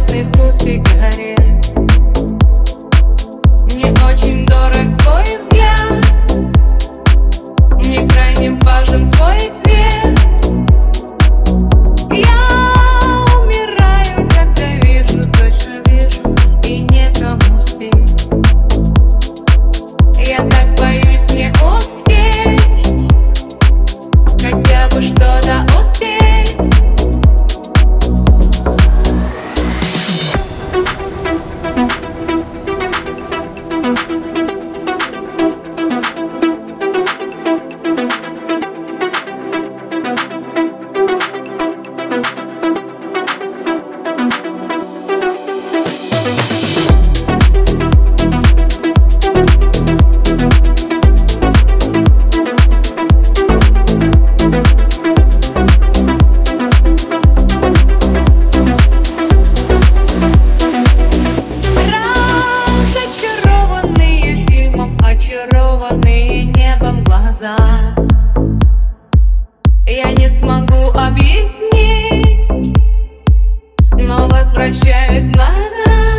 прекрасный вкус сигарет. Мне очень дорог твой взгляд, мне крайне важен твой цвет. Я умираю, когда вижу, точно вижу, и некому спеть. Я так боюсь не успеть, хотя бы что-то успеть. Очарованные небом глаза, я не смогу объяснить, но возвращаюсь назад.